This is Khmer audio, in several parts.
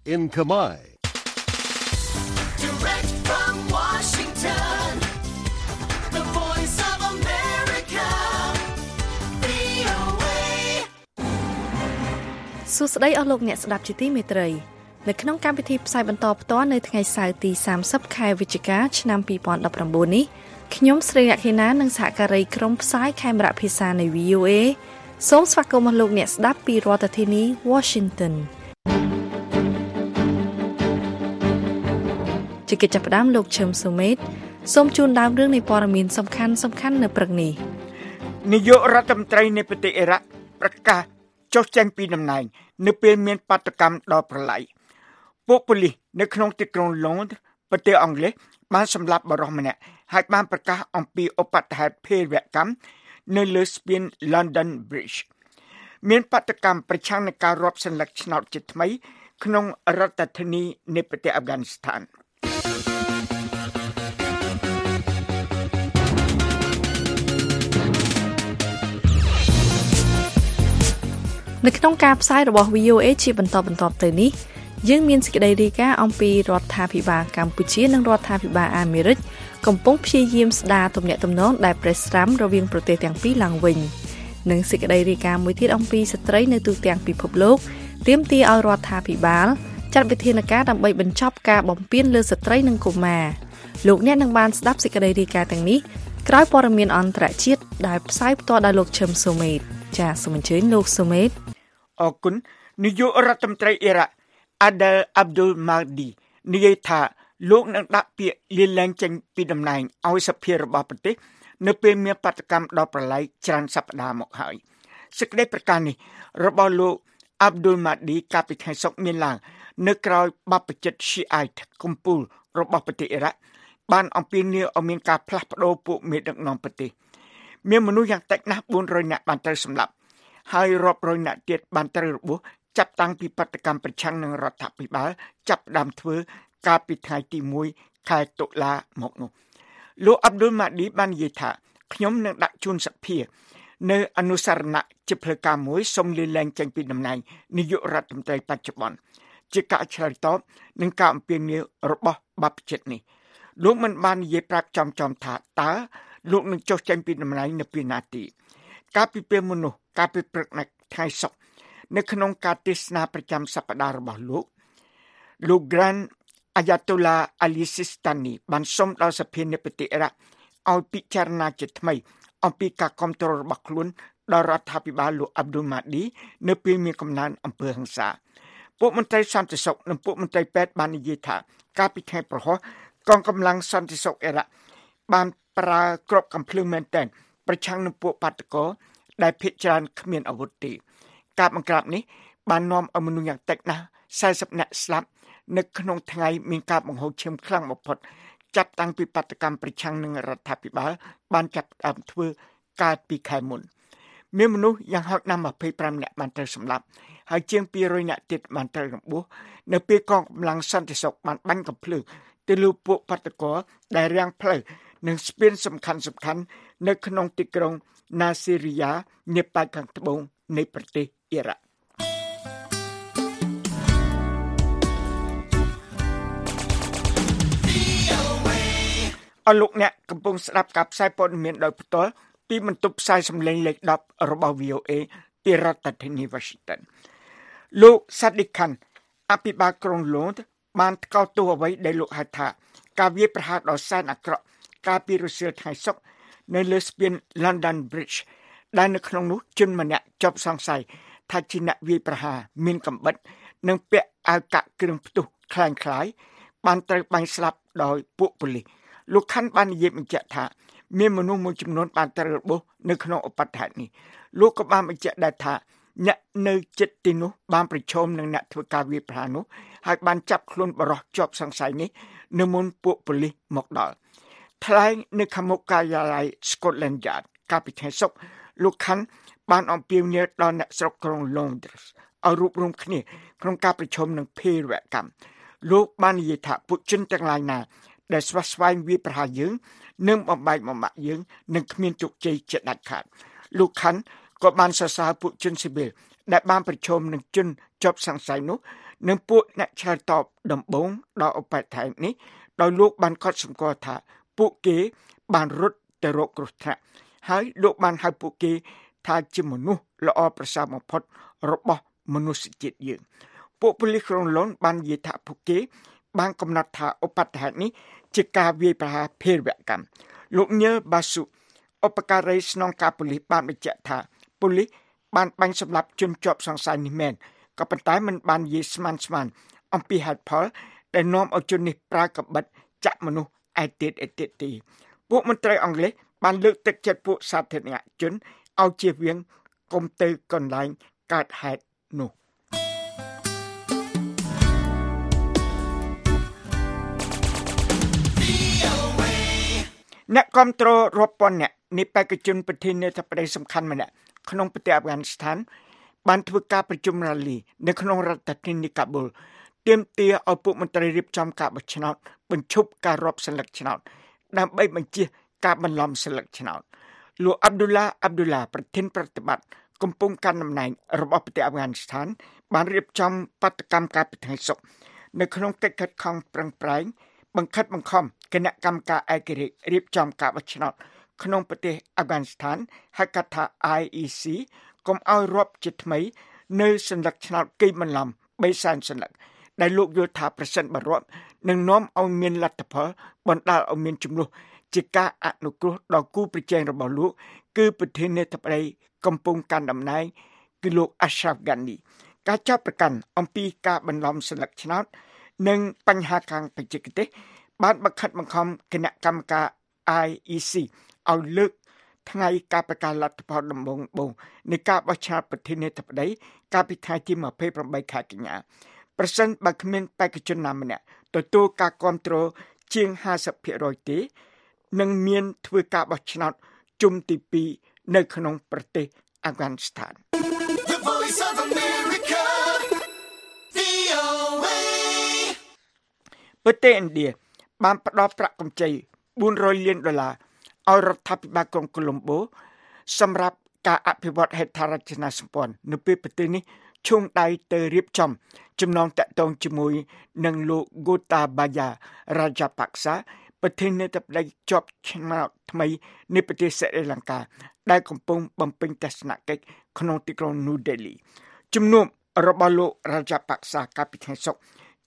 in Khmer. Direct from Washington, the voice of America, VOA. សួស្តីអស់លោកអ្នកស្ដាប់ជាទីមេត្រីនៅក្នុងកម្មវិធីផ្សាយបន្តផ្ទាល់នៅថ្ងៃសៅរ៍ទី30ខែវិច្ឆិកាឆ្នាំ2019នេះខ្ញុំស្រីអខេណានិងសហការីក្រុមផ្សាយខេមរៈភាសានៃ VOA សូមស្វាគមន៍លោកអ្នកស្ដាប់ពីរដ្ឋធានី Washington ជាកិច្ចចាប់ផ្ដើមលោកឈឹមសុមេតសូមជូនដើមរឿងនៃព័ត៌មានសំខាន់នៅព្រឹកនេះនាយករដ្ឋមន្ត្រីនៃប្រទេសអ៊ីរ៉ាក់ប្រកាសចុះចេញពីតំណែងនៅពេលមានបាតុកម្មដ៏ប្រឡាយពួកប៉ូលីសនៅក្នុងទីក្រុងឡុងប្រទេសអង់គ្លេសបានសម្លាប់បរិសម្នាក់ហើយបានប្រកាសអំពីឧបទ្ទហេតុភេរវកម្មនៅលើស្ពាន London Bridge មានបាតុកម្មប្រឆាំងនឹងការរាប់សន្លឹកឆ្នោតជាថ្មីក្នុងរដ្ឋធានីនៃប្រទេសអាហ្វហ្គានីស្ថាននៅក្នុងការផ្សាយរបស់ VOA ជាបន្តទៅនេះយើងមានសេចក្តីរាយការណ៍អំពីរដ្ឋាភិបាលកម្ពុជានិងរដ្ឋាភិបាលអាមេរិកកំពុងព្យាយាមស្ដារទំនាក់ទំនងដែលប្រេះស្រាំរវាងប្រទេសទាំងពីរឡើងវិញនិងសេចក្តីរាយការណ៍មួយទៀតអំពីស្ត្រីនៅទូទាំងពិភពលោកទាមទារឲ្យរដ្ឋាភិបាលចាត់វិធានការដើម្បីបញ្ចប់ការបំពានលើស្ត្រីនិងកុមារលោកអ្នកនឹងបានស្ដាប់សេចក្តីរាយការណ៍ទាំងនេះក្រោយព័ត៌មានអន្តរជាតិដែលផ្សាយផ្ទាល់ដោយលោកឈឹមសូមេតចាសសូមអញ្ជើញលោកសូមេតអរគុណនាយករដ្ឋមន្ត្រីអ៊ីរ៉ាក់ Adel Abdul Mahdi និយាយថាលោកនឹងដាក់ពាក្យលាលែងចេញពីតំណែងឲ្យសភារបស់ប្រទេសនៅពេលមានបាតុកម្មដ៏ប្រឡាយច្រើនសប្តាហ៍មកហើយសេចក្តីប្រកាសនេះរបស់លោក Abdul Mahdi កាលពីថ្ងៃសុក្រមានឡើងនៅក្រៅបព្វជិត Shiite កំពូលរបស់ប្រទេសអ៊ីរ៉ាក់បានអំពាវនាវឲ្យមានការផ្លាស់ប្ដូរពួកមេដឹកនាំប្រទេសមានមនុស្សយ៉ាងតិចណាស់400នាក់បានត្រូវសម្លាប់ហើយរាប់រយនាក់ទៀតបានត្រូវរបួសចាប់តាំងពីបាតុកម្មប្រឆាំងនឹងរដ្ឋាភិបាលចាប់ផ្ដើមធ្វើកាលពីថ្ងៃទី1ខែតុលាមកនោះលោកអាប់ឌុលម៉ាឌីបាននិយាយថាខ្ញុំនឹងដាក់ជូនសភានៅអនុសារណៈជាផ្លូវការមួយសូមលាលែងចេញពីតំណែងនាយករដ្ឋមន្ត្រីបច្ចុប្បន្នជាការឆ្លើយតបនឹងការអំពាវនាវរបស់បព្វជិតនេះលោកមិនបាននិយាយប្រាប់ចំថាតើលោកនឹងចុះចេញពីតំណែងនៅពេលណាទីការពីពេលមុននោះការពីព្រឹកថ្ងៃសុក្រនៅក្នុងការទេសនាប្រចាំសប្តាហ៍របស់លោក Grand Ayatollah Ali Sistani បានសុំដល់សភានៃប្រទេសអ៊ីរ៉ាក់ឲ្យពិចារណាជាថ្មីអំពីការគាំទ្ររបស់ខ្លួនដល់រដ្ឋាភិបាលលោក Abdul Mahdi នៅពេលមានកំណើនអំពើហិង្សាពួកមន្ត្រីសន្តិសុខនិងពួកមន្ត្រីពេទ្យបាននិយាយថាកាលពីថ្ងៃប្រហោះកងកម្លាំងសន្តិសុខអ៊ីរ៉ាក់បានប្រើគ្រាប់កាំភ្លើងមែនទែនប្រឆាំងនឹងពួកបាតុករដែលភាគច្រើនគ្មានអាវុធទេការបង្ក្រាបនេះបាននាំឲ្យមនុស្សយ៉ាងតិចណាស់40នាក់ស្លាប់នៅក្នុងថ្ងៃមានការបង្ហូរឈាមខ្លាំងបំផុតចាប់តាំងពីបាតុកម្មប្រឆាំងនឹងរដ្ឋាភិបាលបានចាប់ផ្ដើមធ្វើកាលពីខែមុនមានមនុស្សយ៉ាងហោចណាស់25នាក់បានត្រូវសម្លាប់ហើយជាង200នាក់ទៀតបានត្រូវរបួសនៅពេលកងកម្លាំងសន្តិសុខបានបាញ់កាំភ្លើងទៅលើពួកបាតុករដែលរាំងផ្លូវនិងស្ពានសំខាន់នៅក្នុងទីក្រុង Nasiriyah នៅប៉ែកខាងត្បូងនៃប្រទេសអ៊ីរ៉ាក់អរលោកអ្នកកំពុងស្ដាប់ការផ្សាយព័ត៌មានដោយផ្ទាល់ពីបន្ទប់ផ្សាយសំឡេងលេខ10របស់ VOA ពីរដ្ឋធានី Washington លោក Sadiq Khan អភិបាលក្រុងឡុងបានថ្កោលទោសអ្វីដែលលោកហៅថាការវាយប្រហារដ៏សែនអាក្រក់កាលពីរសៀលថ្ងៃសុក្រនៅលើស្ពាន London Bridge ដែលនៅក្នុងនោះជនម្នាក់ជាប់សង្ស័យថាជាអ្នកវាយប្រហារមានកាំបិតនិងពាក់អាវកាក់គ្រឿងផ្ទុះคล้ายៗបានត្រូវបាញ់ស្លាប់ដោយពួកប៉ូលីសលោកខាន់បាននិយាយបញ្ជាក់ថាមានមនុស្សមួយចំនួនបានត្រូវរបួសនៅក្នុងឧបទ្ទហេតុនេះលោកក៏បានបញ្ជាក់ដែរថាអ្នកនៅជិតទីនោះបានប្រឈមនឹងអ្នកធ្វើការវាយប្រហារនោះហើយបានចាប់ខ្លួនបរិសុទ្ធជាប់សង្ស័យនេះនៅមុនពួកប៉ូលីសមកដល់ថ្លែងនៅខាងមុខការិយាល័យ Scotland Yard កាលពីថ្ងៃសុក្រលោកខាន់បានអំពាវនាវដល់អ្នកស្រុកក្រុង Londres ឲ្យរួបរวมគ្នាក្នុងការប្រជុំនឹងភេរវកម្មលោកបាននិយាយថាពួកជនទាំងឡាយណាដែលស្វះស្វែងវាយប្រហារយើងនិងបំបែកបំបាក់យើងនឹងគ្មានជោគជ័យជាដាច់ខាតលោកខាន់ក៏បានសរសើរពួកជនស៊ីវិលដែលបានប្រជុំនឹងជនជាប់សង្ស័យនោះនិងពួកអ្នកឆ្លើយតបដំបូងដល់ឧបទ្ទនេះដោយលោកបានកត់សម្គាល់ថាពួកគេបានរត់ទៅរកគ្រោះថ្នាក់ហើយលោកបានហៅពួកគេថាជាមនុស្សល្អប្រសើរបំផុតរបស់មនុស្សជាតិយើងពួកប៉ូលីសក្រុងឡុនបាននិយាយថាពួកគេបានកំណត់ថាឧបទ្ទនេះជាការវាយប្រហារភេរវកម្មលោកញើបាស៊ូឧបការីស្នងការប៉ូលីសបានបញ្ជាក់ថាប៉ូលីសបានបាញ់សម្លាប់ជនជាប់សង្ស័យនេះមែនក៏ប៉ុន្តែមិនបាននិយាយស្មានអំពីហេតុផលដែលនាំឲ្យជននេះប្រើកាបិតចាក់មនុស្សឯទៀតទេពួកមន្ត្រីអង់គ្លេសបានលើកទឹកចិត្តពួកសាធារណជនឲ្យជៀសវាងកុំទៅកន្លែងកើតហេតុនោះអ្នកគាំទ្ររាប់ពាន់នាក់នៃបេក្ខជនប្រធានាធិបតីសំខាន់ម្នាក់ក្នុងប្រទេសអាហ្វហ្គានីស្ថានបានធ្វើការប្រជុំរ៉ាលីនៅក្នុងរដ្ឋធានីកាប៊ុលទាមទារឲ្យពួកមន្ត្រីរៀបចំការបោះឆ្នោតបញ្ឈប់ការរាប់សន្លឹកឆ្នោតដើម្បីបញ្ជៀសការបន្លំសន្លឹកឆ្នោតលោកអាប់ឌុលឡាប្រធានប្រតិបត្តិកំពុងកាន់តំណែងរបស់ប្រទេសអាហ្វហ្គានីស្ថានបានរៀបចំបាតកម្មការពិធីសុខនៅក្នុងកិច្ចខិតខំប្រឹងប្រែងបង្ខិតបង្ខំគណៈកម្មការឯករាជ្យរៀបចំការបោះឆ្នោតក្នុងប្រទេសអាហ្វហ្គានីស្ថានហៅកាត់ថា IEC កុំឲ្យរាប់ជាថ្មីនៅសន្លឹកឆ្នោតគេបន្លំ3សែនសន្លឹកដែលលោកយល់ថាប្រសិនបើរាប់នឹងនាំឲ្យមានលទ្ធផលបណ្ដាលឲ្យមានចំនួនជាការអនុគ្រោះដល់គូប្រជែងរបស់លោកគឺប្រធានាធិបតីកំពុងកាន់តំណែងគឺលោក Ashraf Ghani ការចាប់ប្រកាន់អំពីការបន្លំសន្លឹកឆ្នោតនិងបញ្ហាខាងបច្ចេកទេសបានបង្ខិតបង្ខំគណៈកម្មការ IEC ឲ្យលើកថ្ងៃការប្រកាសលទ្ធផលដំបូងនៃការបោះឆ្នោតប្រធានាធិបតីកាលពីថ្ងៃទី28ខែកញ្ញាប្រសិនបើគ្មានបេក្ខជនណាម្នាក់ទទួលការគាំទ្រជាង 50% ទេនឹងមានធ្វើការបោះឆ្នោតជុំទី2នៅក្នុងប្រទេសអាហ្វហ្គានីស្ថាន The Voice of America, VOA. ប្រទេសឥណ្ឌាបានផ្ដល់ប្រាក់កម្ចី$400 លានឲ្យរដ្ឋាភិបាលក្រុងកូឡុំបូសម្រាប់ការអភិវឌ្ឍហេដ្ឋារចនាសម្ព័ន្ធនៅពេលប្រទេសនេះឈោងដៃទៅរៀបចំចំណងតាក់ទងជាមួយនឹងលោក Gotabaya Rajapaksa ប្រធានាធិបតីជាប់ឆ្នោតថ្មីនៃប្រទេសស្រីលង្កាដែលកំពុងបំពេញទស្សនកិច្ចក្នុងទីក្រុង New Delhi ជំនួបរបស់លោក Rajapaksa កាលពីថ្ងៃសុក្រ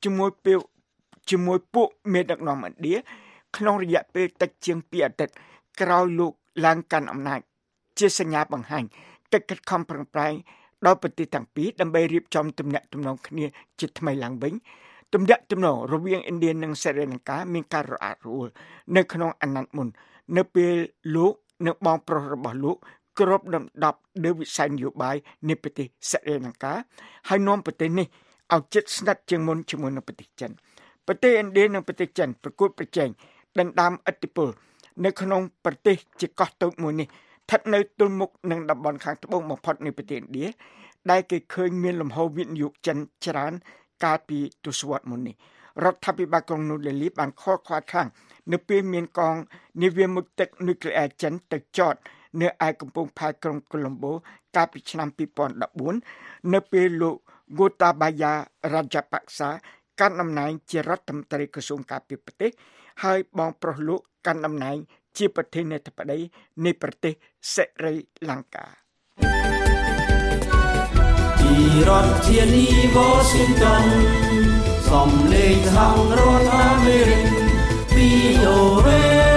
ជាមួយពួកមេដឹកនាំឥណ្ឌាក្នុងរយៈពេលតិចជាង2អាទិត្យក្រោយលោកឡើងកាន់អំណាចជាសញ្ញាបង្ហាញកិច្ចខិតខំប្រឹងប្រែងដល់ប្រទេសទាំងពីរដើម្បីរៀបចំទំនាក់ទំនងគ្នាជាថ្មីឡើងវិញទំនាក់ទំនងរវាងឥណ្ឌានិងស្រីលង្កាមានការរអាក់រអួលនៅក្នុងអាណត្តិមុននៅពេលលោកនិងបងប្រុសរបស់លោកគ្របដណ្ដប់លើវិស័យនយោបាយនៃប្រទេសស្រីលង្កាហើយនាំប្រទេសនេះឲ្យជិតស្និទ្ធជាងមុនជាមួយនឹងប្រទេសចិនប្រទេសឥណ្ឌានិងប្រទេសចិនប្រកួតប្រជែងដណ្ដើមឥទ្ធិពលនៅក្នុងប្រទេសជាកោះតូចមួយនេះស្ថិតនៅទល់មុខនឹងតំបន់ខាងត្បូងបំផុតនៃប្រទេសឥណ្ឌាដែលគេឃើញមានលំហូរវិនិយោគចិនច្រើនកាលពីទសវត្សរ៍មុននេះរដ្ឋាភិបាលក្រុងនូដេលីបានខកខានខ្លាំងនៅពេលមានកងនាវាមុជទឹកនុយក្លេអ៊ែរចិនទៅចតនៅឯកំពង់ផែក្រុងកូឡុំបូកាលពីឆ្នាំ2014នៅពេលលោក Gotabaya Rajapaksa កាន់តំណែងជារដ្ឋមន្ត្រីក្រសួងការពារប្រទេសហើយបងប្រុសលោកកាន់តំណែងជាប្រធានាធិបតីនៃប្រទេសស្រីលង្កាពីរដ្ឋធានី Washington សំឡេងខាងរដ្ឋអាមេរិក VOA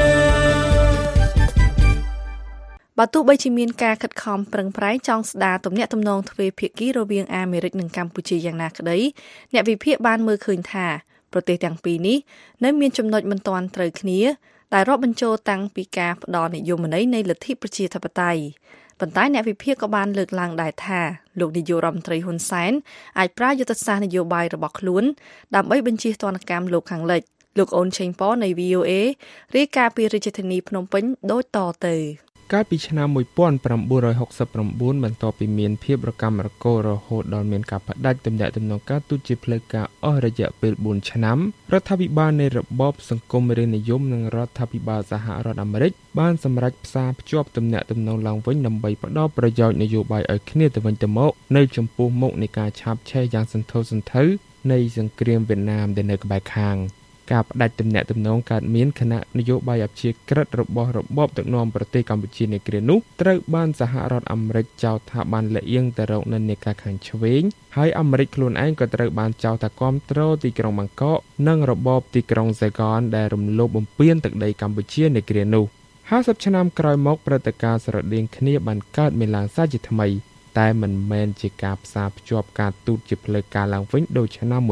បើទោះបីជាមានការខិតខំប្រឹងប្រែងចង់ស្ដារទំនាក់ទំនងទ្វេភាគីរវាងអាមេរិកនិងកម្ពុជាយ៉ាងណាក្តីអ្នកវិភាគបានមើលឃើញថាប្រទេសទាំងពីរនេះនៅមានចំណុចមិនទាន់ត្រូវគ្នាដែលរាប់បញ្ចូលតាំងពីការផ្ដល់និយមន័យនៃលទ្ធិប្រជាធិបតេយ្យប៉ុន្តែអ្នកវិភាគក៏បានលើកឡើងដែរថាលោកនាយករដ្ឋមន្ត្រីហ៊ុនសែនអាចប្រើយុទ្ធសាស្ត្រនយោបាយរបស់ខ្លួនដើម្បីបញ្ជៀសទណ្ឌកម្មលោកខាងលិចលោកអូនឆេងប៉នៃ VOA រាយការណ៍ពីរាជធានីភ្នំពេញដូចតទៅកាលពីឆ្នាំ1969បន្ទាប់ពីមានភាពរកម្មរកូលរហូតដល់មានការផ្ដាច់ទំនាក់ទំនងការទូតជាផ្លូវការអស់រយៈពេល4ឆ្នាំរដ្ឋាភិបាលនៃរបបសង្គមរាស្ត្រនិយមនិងរដ្ឋាភិបាលសហរដ្ឋអាមេរិកបានសម្រេចផ្សារភ្ជាប់ទំនាក់ទំនងឡើងវិញដើម្បីផ្ដល់ប្រយោជន៍នយោបាយឲ្យគ្នាទៅវិញទៅមកនៅចំពោះមុខនៃការឆាបឆេះយ៉ាងសន្ធោសន្ធៅនៃសង្គ្រាមវៀតណាមដែលនៅក្បែរខាងការផ្ដាច់ទំនាក់ទំនងកើតមានគណៈនយោបាយអព្យាក្រឹតរបស់របបដឹកនាំប្រទេសកម្ពុជានាគ្រានោះត្រូវបានសហរដ្ឋអាមេរិកចោទថាបានលៀងទៅរកនិន្នាការខាងឆ្វេងហើយអាមេរិកខ្លួនឯងក៏ត្រូវបានចោទថាគាំទ្រទីក្រុងបាងកកនិងរបបទីក្រុងសៃហ្គនដែលរំលោភបំពានទឹកដីកម្ពុជានាគ្រានោះ50ឆ្នាំក្រោយមកព្រឹត្តិការណ៍ស្រដៀងគ្នាបានកើតមានឡើងសាជាថ្មីតែមិនមែនជាការផ្សារភ្ជាប់ការទូតជាផ្លូវការឡើងវិញដូចឆ្នាំ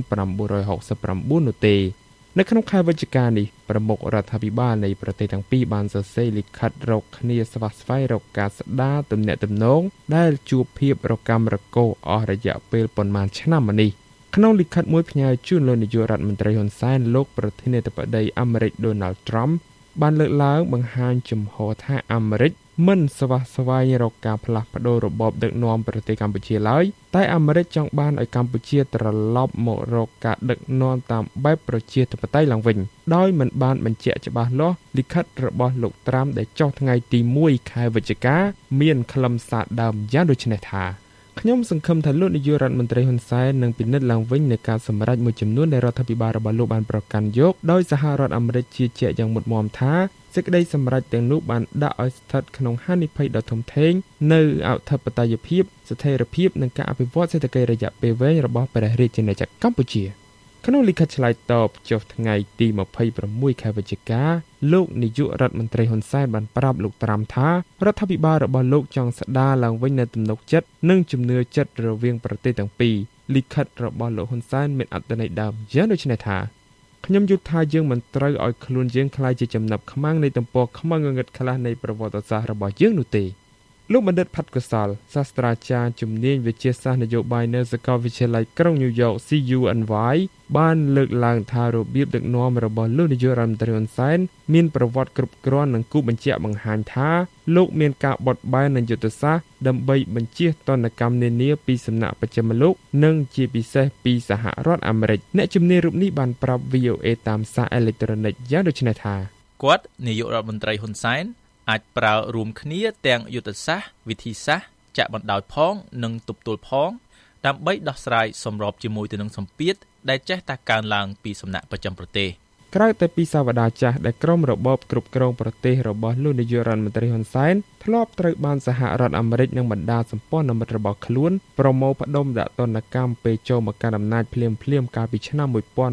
1969នោះទេនៅក្នុងខែវិច្ឆិកានេះប្រមុខរដ្ឋាភិបាលនៃប្រទេសទាំងពីរបានសរសេរលិខិតរកគ្នាស្វះស្វែងរកការស្ដារទំនាក់ទំនងដែលជួបភាពរកាំរកូសអស់រយៈពេលប៉ុន្មានឆ្នាំមកនេះក្នុងលិខិតមួយផ្ញើជូនលោកនាយករដ្ឋមន្ត្រីហ៊ុនសែនលោកប្រធានាធិបតីអាមេរិក Donald Trump បានលើកឡើងបង្ហាញជំហរថាអាមេរិកមិនស្វះស្វែងរកការផ្លាស់ប្ដូររបបដឹកនាំប្រទេសកម្ពុជាឡើយតែអាមេរិកចង់បានឲ្យកម្ពុជាត្រឡប់មករកការដឹកនាំតាមបែបប្រជាធិបតេយ្យឡើងវិញដោយមិនបានបញ្ជាក់ច្បាស់លាស់លិខិតរបស់លោកត្រាំដែលចុះថ្ងៃទី1ខែវិច្ឆិកាមានខ្លឹមសារដើមយ៉ាងដូចនេះថាខ្ញុំសង្ឃឹមថាលោកនាយករដ្ឋមន្ត្រីហ៊ុនសែននឹងពិនិត្យឡើងវិញនៃការសម្រេចមួយចំនួនដែលរដ្ឋាភិបាលរបស់លោកបានប្រកាន់យកដោយសហរដ្ឋអាមេរិកជឿជាក់យ៉ាងមុតមាំថាសេចក្តីសម្រេចទាំងនោះបានដាក់ឲ្យស្ថិតក្នុងហានិភ័យដ៏ធំធេងនៅអធិបតេយ្យភាពស្ថិរភាពនិងការអភិវឌ្ឍសេដ្ឋកិច្ចរយៈពេលវែងរបស់ព្រះរាជាណាចក្រកម្ពុជាក្នុងលិខិតឆ្លើយតបចុះថ្ងៃទី26ខែវិច្ឆិកាលោកនាយករដ្ឋមន្ត្រីហ៊ុនសែនបានប្រាប់លោកត្រាំថារដ្ឋាភិបាលរបស់លោកចង់ស្ដារឡើងវិញនូវទំនុកចិត្តនិងជំនឿចិត្តរវាងប្រទេសទាំងពីរលិខិតរបស់លោកហ៊ុនសែនមានអត្ថន័យដើមយ៉ាងដូចនេះថាខ្ញុំយល់ថាយើងមិនត្រូវឲ្យខ្លួនយើងក្លាយជាចំណាប់ខ្មាំងនៃទំព័រខ្មៅងងឹតខ្លះនៃប្រវត្តិសាស្ត្ររបស់យើងនោះទេលោកបណ្ឌិតផាត់កុសលសាស្ត្រាចារ្យជំនាញវិទ្យាសាស្ត្រនយោបាយនៅសាកលវិទ្យាល័យក្រុងញូវយ៉ក CUNY បានលើកឡើងថារបៀបដឹកនាំរបស់លោកនាយករដ្ឋមន្ត្រីហ៊ុនសែនមានប្រវត្តិគ្រប់គ្រាន់និងគូបញ្ជាក់បង្ហាញថាលោកមានការបត់បែននិងយុទ្ធសាស្ត្រដើម្បីបញ្ជៀសទណ្ឌកម្មនានាពីសំណាក់បច្ចិមលោកនិងជាពិសេសពីសហរដ្ឋអាមេរិកអ្នកជំនាញរូបនេះបានប្រាប់ VOA តាមសារអេឡិចត្រូនិកយ៉ាងដូចនេះថាគាត់នាយករដ្ឋមន្ត្រីហ៊ុនសែនអាចប្រើរួមគ្នាទាំងយុទ្ធសាស្ត្រវិធីសាស្ត្រចាក់បណ្ដោយផងនិងទប់ទល់ផងដើម្បីដោះស្រាយសម្របជាមួយទៅនឹងសម្ពាធដែលចេះតែកើនឡើងពីសំណាក់ប្រចាំប្រទេសក្រៅតែពីសាវតាចាស់ដែលក្រុមរបបគ្រប់គ្រងប្រទេសរបស់លោកនាយករដ្ឋមន្ត្រីហ៊ុនសែនធ្លាប់ត្រូវបានសហរដ្ឋអាមេរិកនិងបណ្ដាសម្ព័ន្ធមិត្តរបស់ខ្លួនប្រមូលផ្ដុំដាក់ទណ្ឌកម្មពេលចូលមកកាន់អំណាចភ្លាមកាលពីឆ្នាំ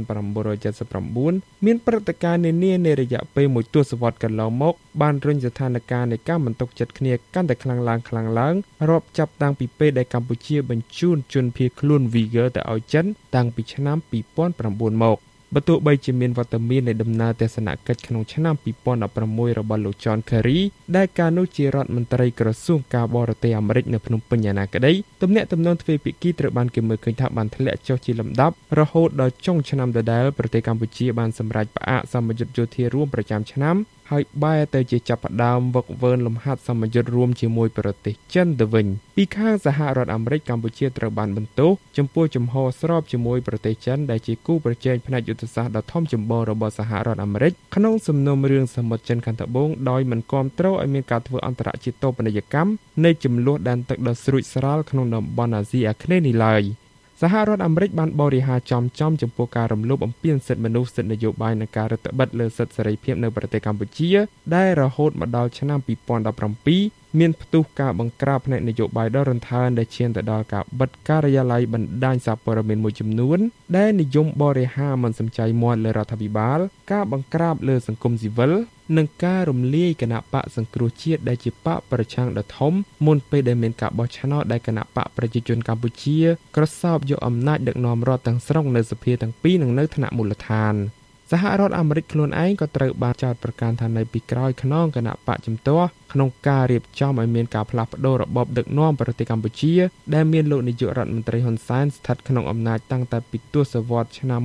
1979មានព្រឹត្តិការណ៍នានានៃរយៈពេលមួយទសវត្សរ៍កន្លងមកបានរុញស្ថានភាពនៃការមិនទុកចិត្តគ្នាកាន់តែខ្លាំងឡើងរាប់ចាប់តាំងពីពេលដែលកម្ពុជាបញ្ជូនជនភៀសខ្លួន Uyghur ទៅឲ្យចិនតាំងពីឆ្នាំ2009មកបើទោះបីជាមានវត្តមាននៃដំណើរទស្សនកិច្ចក្នុងឆ្នាំ2016របស់លោក John Kerry ដែលកាលនោះជារដ្ឋមន្ត្រីក្រសួងការបរទេសអាមេរិកនៅភ្នំពេញយ៉ាងណាក្តីទំនាក់ទំនងទ្វេភាគីត្រូវបានគេមើលឃើញថាបានធ្លាក់ចុះជាលំដាប់រហូតដល់ចុងឆ្នាំដដែលប្រទេសកម្ពុជាបានសម្រេចផ្អាកសម្ពយុទ្ធយោធារួមប្រចាំឆ្នាំហើយបែរទៅជាចាប់ផ្ដើមវឹកវើលំហាត់សម្ពយុទ្ធរួមជាមួយប្រទេសចិនទៅវិញពីខាងសហរដ្ឋអាមេរិកកម្ពុជាត្រូវបានបន្ទោសចំពោះជំហរស្របជាមួយប្រទេសចិនដែលជាគូប្រជែងផ្នែកយុទ្ធសាស្ត្រដ៏ធំចម្បងរបស់សហរដ្ឋអាមេរិកក្នុងសំណុំរឿងសមុទ្រចិនខាងត្បូងដោយមិនគាំទ្រឲ្យមានការធ្វើអន្តរជាតិតូបនីយកម្មនៃចំនួនដែនទឹកដ៏ស្រួចស្រាលក្នុងតំបន់អាស៊ីអាគ្នេយ៍នេះឡើយសហរដ្ឋអាមេរិកបានបរិហារចំចំពោះការរំលោភបំពានសិទ្ធិមនុស្សសិទ្ធិនយោបាយនិងការរដ្ឋបិទលើសិទ្ធិសេរីភាពនៅប្រទេសកម្ពុជាដែលរហូតមកដល់ឆ្នាំ2017មានផ្ទុះការបង្ក្រាបផ្នែកនយោបាយដ៏រន្ធើនដែលឈានទៅដល់ការបិទការិយាល័យបណ្ដាញសារព័ត៌មានមួយចំនួនដែលនិយមបរិហារមិនសំចៃមាត់លើរដ្ឋាភិបាលការបង្ក្រាបលើសង្គមស៊ីវិលនិងការរំលាយគណៈបកសង្គ្រោះជាតិដែលជាបកប្រឆាំងដ៏ធំមុនពេលដែលមានការបោះឆ្នោតដែលគណៈបកប្រជាជនកម្ពុជាក្រសោបយកអំណាចដឹកនាំរដ្ឋទាំងស្រុងនៅសភាទាំងពីរនិងនៅថ្នាក់មូលដ្ឋានសហរដ្ឋអាមេរិកខ្លួនឯងក៏ត្រូវបានចោទប្រកាន់ថានៅពីក្រោយខ្នងគណៈបកជំទាស់ក្នុងការរៀបចំឲ្យមានការផ្លាស់ប្ដូររបបដឹកនាំប្រទេសកម្ពុជាដែលមានលោកនាយករដ្ឋមន្ត្រីហ៊ុនសែនស្ថិតក្នុងអំណាចតាំងតែពីទសវត្សរ៍ឆ្នាំ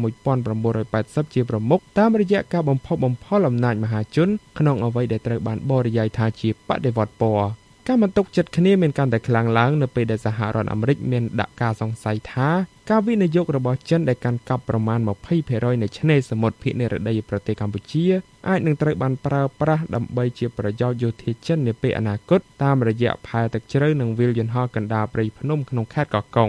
1980ជាប្រមុខតាមរយៈការបំផុសបំផុលអំណាចមហាជនក្នុងអ្វីដែលត្រូវបានបរិយាយថាជាបដិវត្តពណ៌ការមិនទុកចិត្តគ្នាមានកាន់តែខ្លាំងឡើងនៅពេលដែលសហរដ្ឋអាមេរិកមានដាក់ការសង្ស័យថាការវិនិយោគរបស់ចិនដែលកាន់កាប់ប្រមាណ 20% នៃឆ្នេរសមុទ្រភាគនិរតីប្រទេសកម្ពុជាអាចនឹងត្រូវបានប្រើប្រាស់ដើម្បីជាប្រយោជន៍យោធាចិននាពេលអនាគតតាមរយៈផែទឹកជ្រៅនិងវាលយន្តហោះកណ្ដាលព្រៃភ្នំក្នុងខេត្តកោះកុង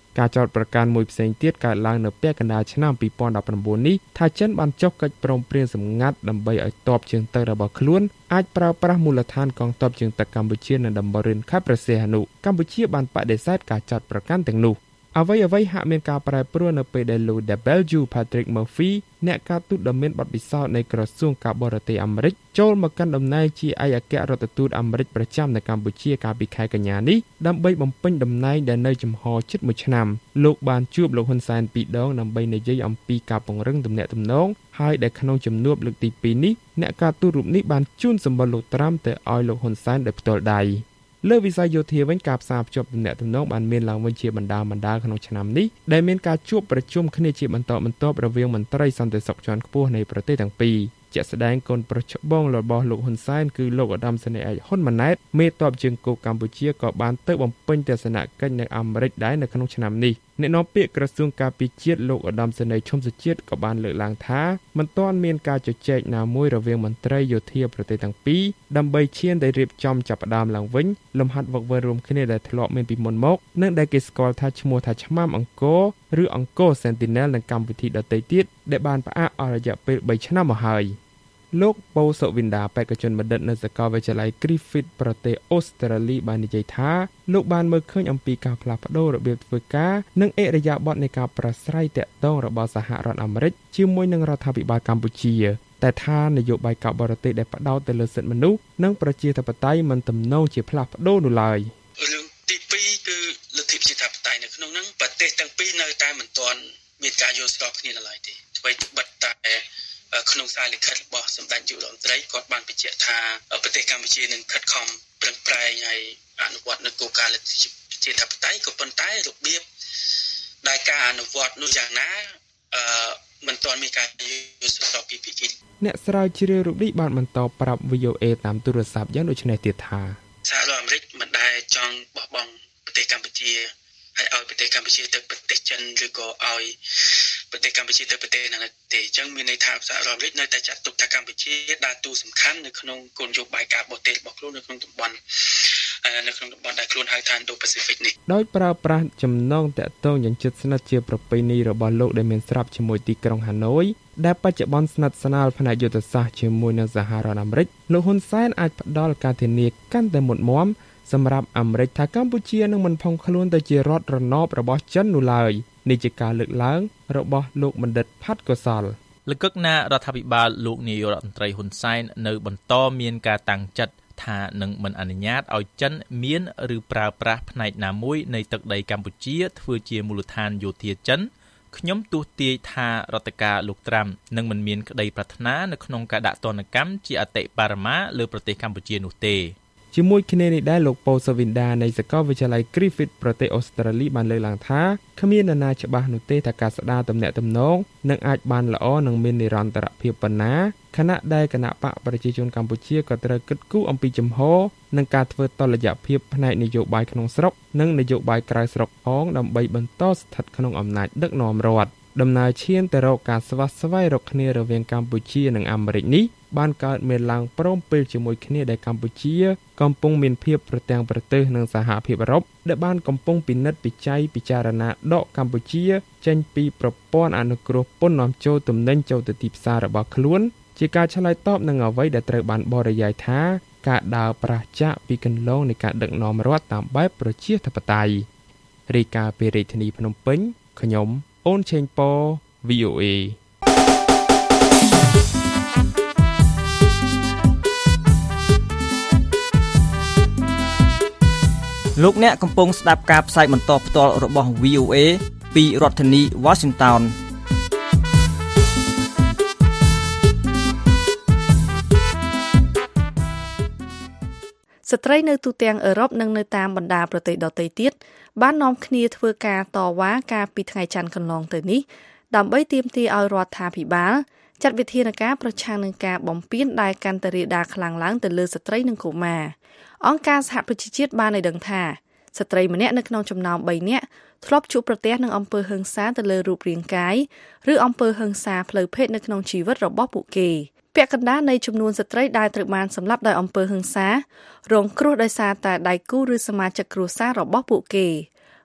ការចោទប្រកាន់មួយផ្សេងទៀតកើតឡើងនៅពាក់កណ្ដាលឆ្នាំ2019នេះថាចិនបានចុះកិច្ចព្រមព្រៀងសម្ងាត់ដើម្បីឲ្យទ័ពជើងទឹករបស់ខ្លួនអាចប្រើប្រាស់មូលដ្ឋានកងទ័ពជើងទឹកកម្ពុជានៅតំបន់រិនខេត្តព្រះសីហនុកម្ពុជាបានបដិសេធការចោទប្រកាន់ទាំងនោះអ្វីហាក់មានការប្រែប្រួលនៅពេលដែលលោក W Patrick Murphy អ្នកការទូតដ៏មានបទពិសោធន៍នៃក្រសួងការបរទេសអាមេរិកចូលមកកាន់តំណែងជាឯកអគ្គរដ្ឋទូតអាមេរិកប្រចាំនៅកម្ពុជាកាលពីខែកញ្ញានេះដើម្បីបំពេញតំណែងដែលនៅចំហជិត1ឆ្នាំលោកបានជួបលោកហ៊ុនសែន2ដងដើម្បីនិយាយអំពីការពង្រឹងទំនាក់ទំនងហើយដែលក្នុងជំនួបលើកទី2នេះអ្នកការទូតរូបនេះបានជូនសម្បត្តិលោកត្រាំទៅឲ្យលោកហ៊ុនសែនដោយផ្ទាល់ដៃលើវិស័យយោធាវិញការផ្សារភ្ជាប់ទំនាក់ទំនងបានមានឡើងវិញជាបណ្ដាក្នុងឆ្នាំនេះដែលមានការជួបប្រជុំគ្នាជាបន្តបន្ទាប់រវាងមន្ត្រីសន្តិសុខជាន់ខ្ពស់នៃប្រទេសទាំងពីរជាក់ស្ដែងកូនប្រុសច្បងរបស់លោកហ៊ុនសែនគឺលោកឧត្តមសេនីយ៍ឯកហ៊ុនម៉ាណែតមេទ័ពជើងគោកកម្ពុជាក៏បានទៅបំពេញទស្សនកិច្ចនៅអាមេរិកដែរនៅក្នុងឆ្នាំនេះអ្នកនាំពាក្យក្រសួងការពារជាតិលោកឧត្តមសេនីយ៍ឈុំសុជាតិក៏បានលើកឡើងថាមិនទាន់មានការជជែកណាមួយរវាងមន្ត្រីយោធាប្រទេសទាំងពីរដើម្បីឈានទៅរៀបចំចាប់ផ្ដើមឡើងវិញលំហាត់វឹកវើរួមគ្នាដែលធ្លាប់មានពីមុនមកនិងដែលគេស្គាល់ថាឈ្មោះថាឆ្មាំអង្គរឬអង្គរ Sentinel និងកម្មវិធីដទៃទៀតដែលបានផ្អាកអស់រយៈពេល3ឆ្នាំមកហើយលោកប៉ូសុវិនដាបេក្ខជនបណ្ឌិតនៅសាកលវិទ្យាល័យ Griffith ប្រទេសអូស្ត្រាលីបាននិយាយថាលោកបានមើលឃើញអំពីការផ្លាស់ប្ដូររបៀបធ្វើការនិងឥរិយាបថនៃការប្រស្រ័យទាក់ទងរបស់សហរដ្ឋអាមេរិកជាមួយនឹងរដ្ឋាភិបាលកម្ពុជាតែថានយោបាយការបរទេសដែលផ្ដោតទៅលើសិទ្ធិមនុស្សនិងប្រជាធិបតេយ្យមិនទំនងជាផ្លាស់ប្ដូរនោះឡើយរឿងទី2គឺលទ្ធិប្រជាធិបតេយ្យនៅក្នុងហ្នឹងប្រទេសទាំងពីរនៅតែមិនទាន់មានការយល់ស្របគ្នានៅឡើយទេអ្វីត្បិតតែក្នុងសារលិខិតរបស់សម្ដេចនាយករដ្ឋមន្ត្រីគាត់បានបញ្ជាក់ថាប្រទេសកម្ពុជានឹងខិតខំប្រឹងប្រែងហើយអនុវត្តនូវគោលការណ៍លទ្ធិប្រជាធិបតេយ្យក៏ប៉ុន្តែរបៀបដែលការអនុវត្តនោះយ៉ាងណាមិនទាន់មានការយល់ស្របពីភាគីអ្នកស្រាវជ្រាវរូបនេះបានបន្តប្រាប់ VOA តាមទូរស័ព្ទយ៉ាងដូចនេះទៀតថាសហរដ្ឋអាមេរិកមិនដែលចង់បោះបង់ប្រទេសកម្ពុជាហើយឲ្យប្រទេសកម្ពុជាទៅប្រទេសចិនឬក៏ឲ្យប្រទេសកម្ពុជាទៅប្រទេសណាទេអញ្ចឹងមានន័យថាសហរដ្ឋអាមេរិកនៅតែចាត់ទុកថាកម្ពុជាដើរតួសំខាន់នៅក្នុងគោលនយោបាយការបរទេសរបស់ខ្លួននៅក្នុងតំបន់ដែលខ្លួនហៅថា Indo-Pacific នេះដោយប្រើប្រាស់ចំណងតាក់ទងយ៉ាងជិតស្និទ្ធជាប្រពៃណីរបស់លោកដែលមានស្រាប់ជាមួយទីក្រុងហាណូយដែលបច្ចុប្បន្នស្និទ្ធស្នាលផ្នែកយុទ្ធសាស្ត្រជាមួយនឹងសហរដ្ឋអាមេរិកលោកហ៊ុនសែនអាចផ្ដល់ការធានាកាន់តែមុតមាំសម្រាប់អាមេរិកថាកម្ពុជានឹងមិនផុងខ្លួនទៅជារដ្ឋរណបរបស់ចិននោះឡើយនេះជាការលើកឡើងរបស់លោកបណ្ឌិតផាត់កុសលលើកណារដ្ឋាភិបាលលោកនាយករដ្ឋមន្ត្រីហ៊ុនសែននៅបន្តមានការតាំងចិត្តថានឹងមិនអនុញ្ញាតឲ្យចិនមានឬប្រើប្រាស់ផ្នែកណាមួយនៃទឹកដីកម្ពុជាធ្វើជាមូលដ្ឋានយោធាចិនខ្ញុំទស្សន៍ទាយថារដ្ឋការលោកត្រាំនឹងមិនមានក្តីប្រាថ្នានៅក្នុងការដាក់ទណ្ឌកម្មជាអតិបរមាលើប្រទេសកម្ពុជានោះទេជាមួយគ្នានេះដែរលោកប៉ូសុវិនដានៃសាកលវិទ្យាល័យ Griffith ប្រទេសអូស្ត្រាលីបានលើកឡើងថាគ្មាននរណាច្បាស់នោះទេថាការស្ដារទំនាក់ទំនងនឹងអាចបានល្អនិងមាននិរន្តរភាពប៉ុណ្ណាខណៈដែលគណៈបកប្រជាជនកម្ពុជាក៏ត្រូវគិតគូរអំពីជំហរនិងការធ្វើតុល្យភាពផ្នែកនយោបាយក្នុងស្រុកនិងនយោបាយក្រៅស្រុកផងដើម្បីបន្តស្ថិតក្នុងអំណាចដឹកនាំរដ្ឋដំណើរឈានទៅរកការស្វះស្វែងរកគ្នារវាងកម្ពុជានិងអាមេរិកនេះបានកើតមានឡើងព្រមពេលជាមួយគ្នាដែលកម្ពុជាកំពុងមានភាពប្រទាំងប្រទេសនឹងសហភាពអឺរ៉ុបដែលបានកំពុងពិនិត្យពិចារណាដកកម្ពុជាចេញពីប្រព័ន្ធអនុគ្រោះពន្ធនាំចូលទំនិញចូលទៅទីផ្សាររបស់ខ្លួនជាការឆ្លើយតបនឹងអ្វីដែលត្រូវបានបរិយាយថាការដើរប្រឆាំងពីគន្លងនៃការដឹកនាំរដ្ឋតាមបែបប្រជាធិបតេយ្យរាយការណ៍ពីរាជធានីភ្នំពេញខ្ញុំអូនឆេងប៉ VOA លោកអ្នកកំពុងស្ដាប់ការផ្សាយបន្តផ្ទាល់របស់ VOA ពីរដ្ឋធានី Washington ស្ត្រីនៅទូទាំងអឺរ៉ុបនិងនៅតាមបណ្ដាប្រទេសដទៃទៀតបាននាំគ្នាធ្វើការតវ៉ាកាលពីថ្ងៃច័ន្ទកន្លងទៅនេះដើម្បីទាមទារឲ្យរដ្ឋាភិបាលចាត់វិធានការប្រឆាំងនឹងការបំពានដែលកាន់តែរាលដាលខ្លាំងឡើងទៅលើស្ត្រីនិងកុមារអង្គការសហប្រជាជាតិបានឲ្យដឹងថាស្ត្រីម្នាក់នៅក្នុងចំណោម3នាក់ធ្លាប់ជួបប្រទះនឹងអំពើហិង្សាទៅលើរូបរាងកាយឬអំពើហិង្សាផ្លូវភេទនៅក្នុងជីវិតរបស់ពួកគេពាក់កណ្ដាលនៃចំនួនស្ត្រីដែលត្រូវបានសម្លាប់ដោយអំពើហិង្សារងគ្រោះដោយសារតែដៃគូឬសមាជិកគ្រួសាររបស់ពួកគេ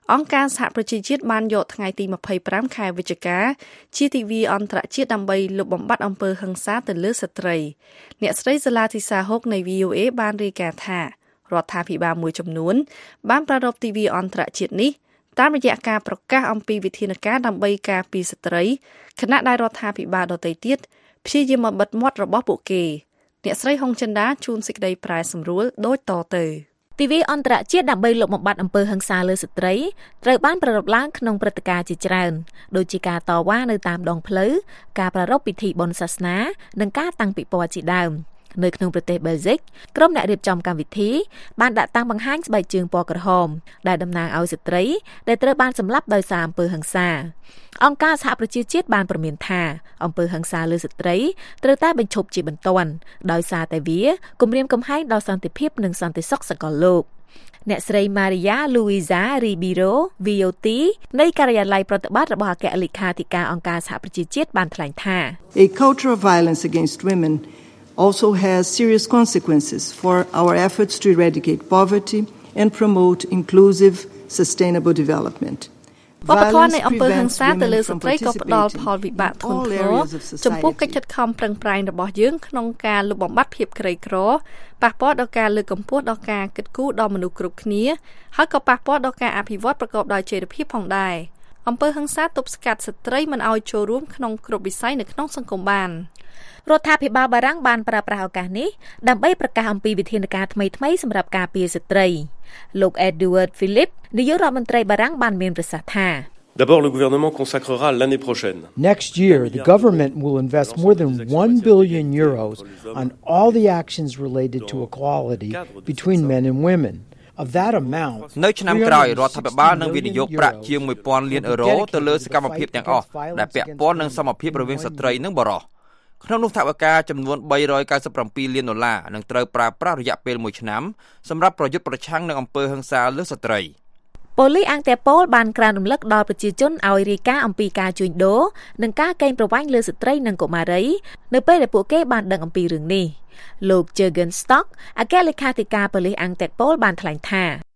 អង្គការសហប្រជាជាតិបានយកថ្ងៃទី25ខែវិច្ឆិកាជាទិវាអន្តរជាតិដើម្បីលុបបំបាត់អំពើហិង្សាទៅលើស្ត្រីអ្នកស្រីសាឡាធីសាហុកនៃ VOA បានរាយការណ៍ថារដ្ឋាភិបាលមួយចំនួនបានប្រារព្ធទិវាអន្តរជាតិនេះតាមរយៈការប្រកាសអំពីវិធានការដើម្បីការពារស្ត្រីខណៈដែលរដ្ឋាភិបាលដទៃទៀតព្យាយាមបិទមាត់របស់ពួកគេអ្នកស្រីហុងចិន្តាជួនសេចក្តីប្រែសម្រួលដូចតទៅទិវាអន្តរជាតិដើម្បីលុបបំបាត់អំពើហិង្សាលើស្ត្រីត្រូវបានប្រារព្ធឡើងក្នុងព្រឹត្តិការណ៍ជាច្រើនដូចជាការតវ៉ានៅតាមដងផ្លូវការប្រារព្ធពិធីបុណ្យសាសនានិងការតាំងពិព័រណ៍ជាដើមនៅក្នុងប្រទេសបែលហ្សិកក្រុមអ្នករៀបចំកម្មវិធីបានដាក់តាំងបង្ហាញស្បែកជើងពណ៌ក្រហមដែលតំណាងឲ្យស្ត្រីដែលត្រូវបានសម្លាប់ដោយសារអំពើហិង្សាអង្គការសហប្រជាជាតិបានព្រមានថាអំពើហិង្សាលើស្ត្រីត្រូវតែបញ្ឈប់ជាបន្ទាន់ដោយសារតែវាគំរាមកំហែងដល់សន្តិភាពនិងសន្តិសុខសកលលោកអ្នកស្រី Maria Luisa Ribeiro VOT នៃការិយាល័យប្រតិបត្តិរបស់អគ្គលេខាធិការអង្គការសហប្រជាជាតិបានថ្លែងថា A culture of violence against women also has serious consequences for our efforts to eradicate poverty and promote inclusive sustainable development. វប្បធម៌នៃអំពើហិង្សាទៅលើស្ត្រីក៏ផ្ដល់ផលវិបាកធ្ងន់ធ្ងរចំពោះកិច្ចខិតខំប្រឹងប្រែងរបស់យើងក្នុងការលុបបំបាត់ភាពក្រីក្រប៉ះពាល់ដល់ការលើកកម្ពស់ដល់ការគិតគូរដល់មនុស្សគ្រប់គ្នាហើយក៏ប៉ះពាល់ដល់ការអភិវឌ្ឍប្រកបដោយចីរភាពផងដែរអំពើហិង្សាទប់ស្កាត់ស្ត្រីមិនឲ្យចូលរួមក្នុងគ្រប់វិស័យនៅក្នុងសង្គមបានរដ្ឋាភិបាលបារាំងបានប្រើប្រាស់ឱកាសនេះដើម្បីប្រកាសអំពីវិធានការថ្មីៗសម្រាប់ការពារស្ត្រីលោក Edouard Philippe នាយករដ្ឋមន្ត្រីបារាំងបានមានប្រសាសន៍ថា D'abord, le gouvernement consacrera l'année prochaine. Next year, the government will invest more than 1 billion euros on all the actions related to equality between men and women. Of that amount, នៅឆ្នាំក្រោយរដ្ឋាភិបាលនឹងវិនិយោគប្រាក់ជាង 1000 លានអឺរ៉ូទៅលើសកម្មភាពទាំងអស់ដែលពាក់ព័ន្ធនឹងសមភាពរវាងស្ត្រីនិងបុរសក្នុងនោះថវិកាចំនួន$397 លាននឹងត្រូវប្រើប្រាស់រយៈពេល1ឆ្នាំសម្រាប់ប្រយុទ្ធប្រឆាំងនឹងអំពើហិង្សាលើស្ត្រីប៉ូលីសអាំងតេប៉ូលបានក្រើនរំលឹកដល់ប្រជាជនឲ្យរាយការណ៍អំពីការជួញដូរនិងការកេងប្រវ័ញ្ចលើស្ត្រីនិងកុមារីនៅពេលដែលពួកគេបានដឹងអំពីរឿងនេះលោក Jürgen Stock អគ្គលេខាធិការប៉ូលីសអាំងតេប៉ូលបានថ្លែងថា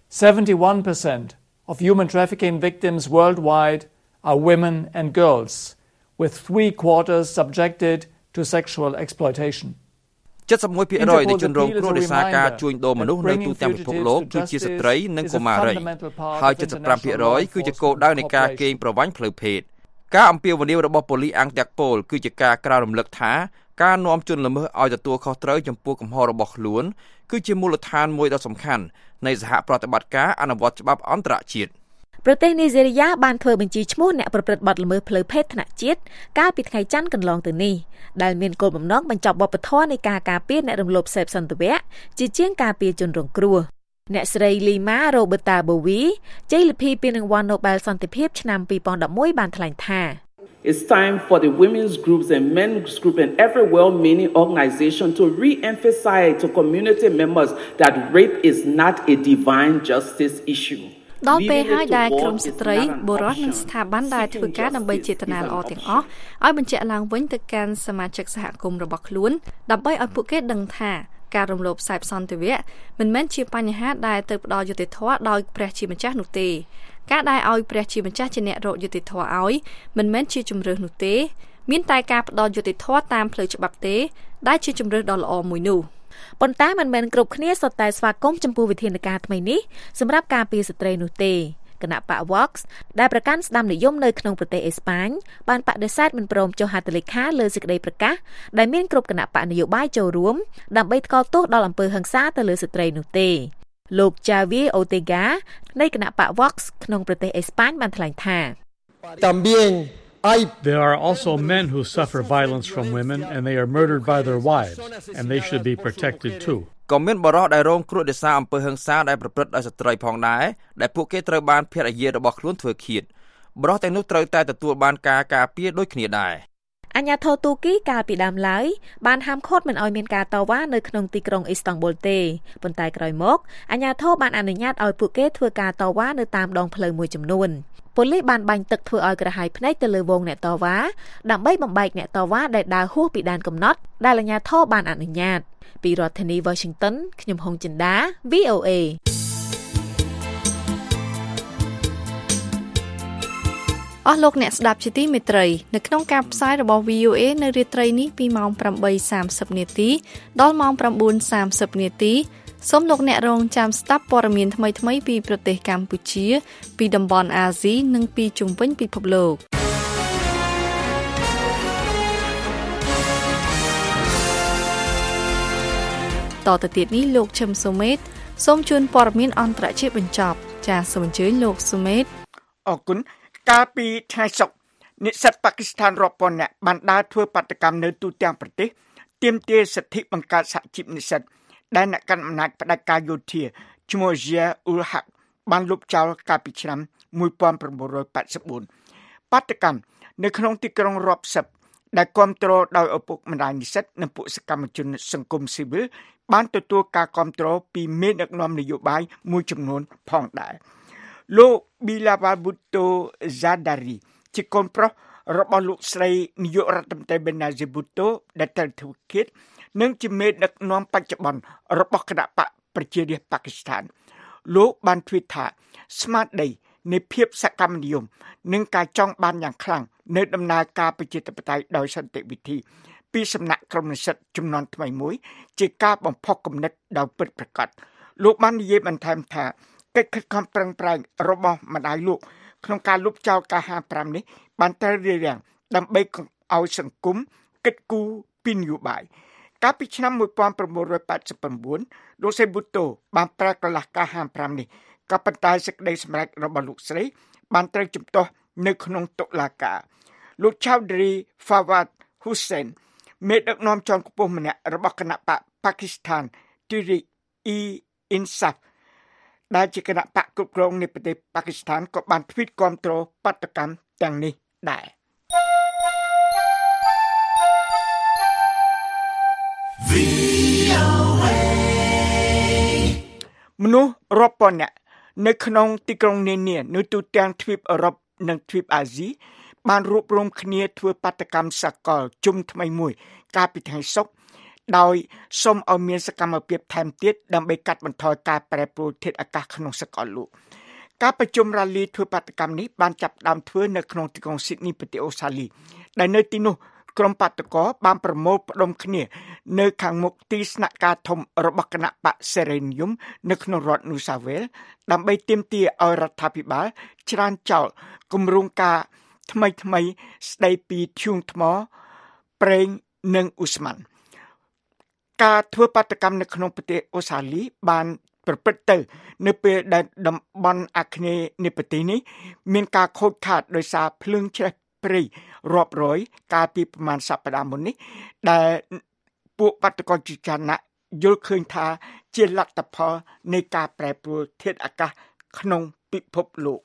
71% of human trafficking victims worldwide are women and girls with 3/4 subjected to sexual exploitation 71% នៃជនរងគ្រោះដោយសារការជួញដូរមនុស្សនៅទូទាំងពិភពលោកគឺជាស្ត្រីនិងកុមារីហើយ 75% គឺជាគោលដៅនៃការកេងប្រវ័ញ្ចផ្លូវភេទការអំពាវនាវរបស់ប៉ូលីសអាំងតាក់ប៉ូលគឺជាការក្រើនរំលឹកថាការនាំជនល្មើសឲ្យទទួលខុសត្រូវចំពោះកំហុសរបស់ខ្លួនគឺជាមូលដ្ឋានមួយដ៏សំខាន់នៃសហប្រតិបត្តិការអនុវត្តច្បាប់អន្តរជាតិប្រទេសនីហ្សេរីយ៉ាបានធ្វើបញ្ជីឈ្មោះអ្នកប្រព្រឹត្តបទល្មើសផ្លូវភេទថ្នាក់ជាតិកាលពីថ្ងៃច័ន្ទកន្លងទៅនេះដែលមានគោលបំណងបញ្ចប់វប្បធម៌នៃការការពារអ្នករំលោភសេពសន្តិវៈជាជាងការពារជនរងគ្រោះអ្នកស្រី Lima Roberta Bowie ជ័យលាភីពានរង្វាន់ Nobel សន្តិភាពឆ្នាំ2011បានថ្លែងថា It's time for the women's groups and men's group and every well-meaning organization to re-emphasize to community members that rape is not a divine justice issue ដល់ពេលហើយដែលក្រុមស្ត្រីបុរសនិងស្ថាប័នដែលធ្វើការដើម្បីចេតនាល្អទាំងអស់ឲ្យបញ្ជាក់ឡើងវិញទៅកាន់សមាជិកសហគមន៍របស់ខ្លួនដើម្បីឲ្យពួកគេដឹងថាការរំលោភសេពសន្តិវៈមិនមែនជាបញ្ហាដែលទៅផ្ដល់យុត្តិធម៌ដោយព្រះជាម្ចាស់នោះទេការដែលឲ្យព្រះជាម្ចាស់ជាអ្នករកយុត្តិធម៌ឲ្យមិនមែនជាជំរើសនោះទេមានតែការផ្ដល់យុត្តិធម៌តាមផ្លូវច្បាប់ទេដែលជាជំរើសដ៏ល្អមួយនោះប៉ុន្តែមិនមែនគ្រប់គ្នាសុទ្ធតែស្វាគមន៍ចំពោះវិធានការថ្មីនេះសម្រាប់ការពារស្ត្រីនោះទេគណៈបក Vox ដែលប្រកាន់ស្ដាំនិយមនៅក្នុងប្រទេសអេស្ប៉ាញបានបដិសេធមិនព្រមចុះហត្ថលេខាលើសេចក្តីប្រកាសដែលមានគ្រប់គណៈបកនយោបាយចូលរួមដើម្បីថ្កោលទោសដល់អំពើហិង្សាទៅលើស្ត្រីនោះទេលោក Javier Ortega នៃគណៈបក Vox ក្នុងប្រទេសអេស្ប៉ាញបានថ្លែងថា There are also men who suffer violence from women and they are murdered by their wives and they should be protected too. ក៏មានបរិសុទ្ធដែលរងគ្រោះដោយសារអំពើហិង្សាដែលប្រព្រឹត្តដោយស្ត្រីផងដែរដែលពួកគេត្រូវបានភរិយារបស់ខ្លួនធ្វើឃាតបរិសុទ្ធទាំងនោះត្រូវតែទទួលបានការការពារដូចគ្នាដែរអាញាធរទូគីកាលពីដើមឡើយបានហាមឃាត់មិនឲ្យមានការតវ៉ានៅក្នុងទីក្រុងអ៊ីស្តង់ប៊ុលទេប៉ុន្តែក្រោយមកអាញាធរបានអនុញ្ញាតឲ្យពួកគេធ្វើការតវ៉ានៅតាមដងផ្លូវមួយចំនួនប៉ូលីសបានបាញ់ទឹកធ្វើឲ្យក្រហាយភ្នែកទៅលើវងអ្នកតវ៉ាដើម្បីបំបែកអ្នកតវ៉ាដែលដើរហួសពីដែនកំណត់ដែលអាជ្ញាធរបានអនុញ្ញាតពីរដ្ឋធានី Washington ខ្ញុំហុងចិន្តា VOA អស់លោកអ្នកស្ដាប់ជាទីមេត្រីនៅក្នុងការផ្សាយរបស់ VOA នៅរាត្រីនេះពីម៉ោង 8:30 នាទីដល់ម៉ោង 9:30 នាទីសូមលោកអ្នករងចាំស្ដាប់ព័ត៌មានថ្មីៗពីប្រទេសកម្ពុជាពីតំបន់អាស៊ីនិងពីជុំវិញពិភពលោកតទៅទៀតនេះលោកឈឹមសូមេតសូមជូនព័ត៌មានអន្តរជាតិបញ្ចប់ចាសសូមអញ្ជើញលោកសូមេតអរគុណកាលពីថ្ងៃសុក្រនិស្សិតប៉ាគីស្ថានរាប់ពាន់នាក់បានដើរធ្វើបាតកម្មនៅទូទាំងប្រទេសទាមទារសិទ្ធិបង្កើតសហជីពនិស្សិតដែលអ្នកកាន់អំណាចផ្ដាច់ការយោធាឈ្មោះ Zia ul Haq បានលុបចោលកាលពីឆ្នាំ1984បាតកម្មនៅក្នុងទីក្រុងរាប់សិបដែលគ្រប់គ្រងដោយឪពុកម្ដាយនិស្សិតនិងពួកសកម្មជនសង្គមស៊ីវិលបានទទួលការគ្រប់គ្រងពីមេដឹកនាំនយោបាយមួយចំនួនផងដែរលោក Bilawal Bhutto Zardari ជាកូនប្រុសរបស់លោកស្រីនាយករដ្ឋមន្ត្រី Benazir Bhutto ដែលត្រូវធ្វើឃាតនិងជាមេដឹកនាំបច្ចុប្បន្នរបស់គណបក្សប្រជារាស្ត្រប៉ាគីស្ថានលោកបានទ្វីតថាស្មារតីនៃភាពសកម្មនិយមនិងការចង់បានយ៉ាងខ្លាំងនៅដំណើរការប្រជាធិបតេយ្យដោយសន្តិវិធីពីសំណាក់ក្រុមនិស្សិតចំនួនថ្មីមួយជាការបំផុសគំនិតដោយពិតប្រាកដលោកបាននិយាយបន្ថែមថាកិច្ចខិតខំប្រឹងប្រែងរបស់ម្ដាយលោកក្នុងការលុបចោលការ55នេះបានត្រូវរារាំងដើម្បីឲ្យសង្គមគិតគូរពីនយោបាយកាលពីឆ្នាំ1989លោកសេប៊ូតូបានប្រើកន្លះការ55នេះក៏ប៉ុន្តែសេចក្តីសម្រេចរបស់លោកស្រីបានត្រូវជំទាស់នៅក្នុងតុលាការលោក Chowdhury Fawad Hussain មេដឹកនាំជាន់ខ្ពស់ម្នាក់របស់គណបក្សប៉ាគីស្ថាន Tehreek-e-Insaf ដែលជាគណបក្សគ្រប់គ្រងនៃប្រទេសប៉ាគីស្ថានក៏បានទ្វីតគាំទ្របាតកម្មទាំងនេះដែរមនុស្សរាប់ពាន់នាក់នៅក្នុងទីក្រុងនានានៅទូទាំងទ្វីបអឺរ៉ុបនិងទ្វីបអាស៊ីបានរួបរวมគ្នាធ្វើបាតកម្មសកលជុំថ្មីមួយកាលពីថ្ងៃសុក្រដោយសូមឲ្យមានសកម្មភាពថែមទៀតដើម្បីកាត់បន្ថយការប្រែប្រួលធាតុអាកាសក្នុងសកលលោកការប្រជុំរ៉ាលីធ្វើបាតកម្មនេះបានចាប់ផ្ដើមធ្វើនៅក្នុងទីក្រុងស៊ីដនីប្រទេសអូស្ត្រាលីដែលនៅទីនោះក្រុមបាតកោបានប្រមូលផ្ដុំគ្នានៅខាងមុខទីស្នាក់ការធំរបស់គណបក្សសេរីនិយមនៅក្នុងរដ្ឋ New South Wales ដើម្បីទាមទារឲ្យរដ្ឋាភិបាលច្រានចោលគម្រោងការថ្មីស្ដីពីធ្យូងថ្មប្រេងនិងឧស្ម័នការធ្វើបាតកម្មនៅក្នុងប្រទេសអូស្ត្រាលីបានប្រព្រឹត្តទៅនៅពេលដែលតំបន់អាគ្នេយ៍នៃប្រទេសនេះមានការខូចខាតដោយសារភ្លើងច្រេះព្រៃរាប់រយកាលពីប្រមាណសប្តាហ៍មុននេះដែលពួកបាតកោជាច្រើនយល់ឃើញថាជាលទ្ធផលនៃការប្រែប្រួលធាតុអាកាសក្នុងពិភពលោក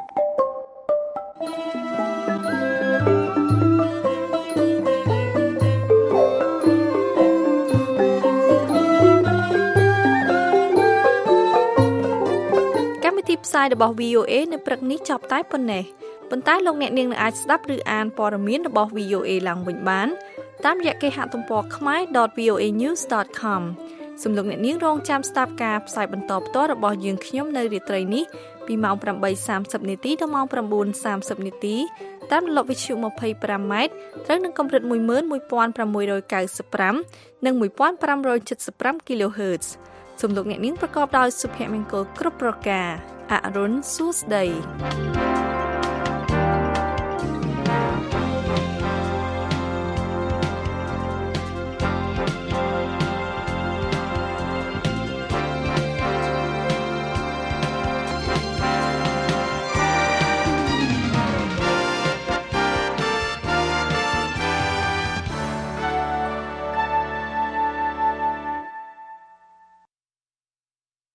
ទីផ្សាយរបស់ VOA នៅព្រឹកនេះចប់តែប៉ុណ្ណេះប៉ុន្តែលោកអ្នកនាងនឹងអាចស្ដាប់ឬអានព័ត៌មានរបស់ VOA ឡើងវិញបានតាមរយៈគេហទំព័រ khmer.voanews.com សូមលោកអ្នកនាងរងចាំស្ដាប់ការផ្សាយបន្តផ្ទាល់របស់យើងខ្ញុំនៅរាត្រីនេះពីម៉ោង 8:30 នាទីដល់ម៉ោង 9:30 នាទីតាមរលកវិទ្យុ 25m ត្រូវនឹងកម្រិត 11695 និង 1575 kHz សូមលោកអ្នកនាងប្រកបដោយសុភមង្គលគ្រប់ប្រការអរុនសួស្ដី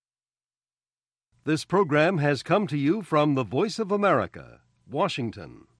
This program has come to you from the Voice of America, Washington.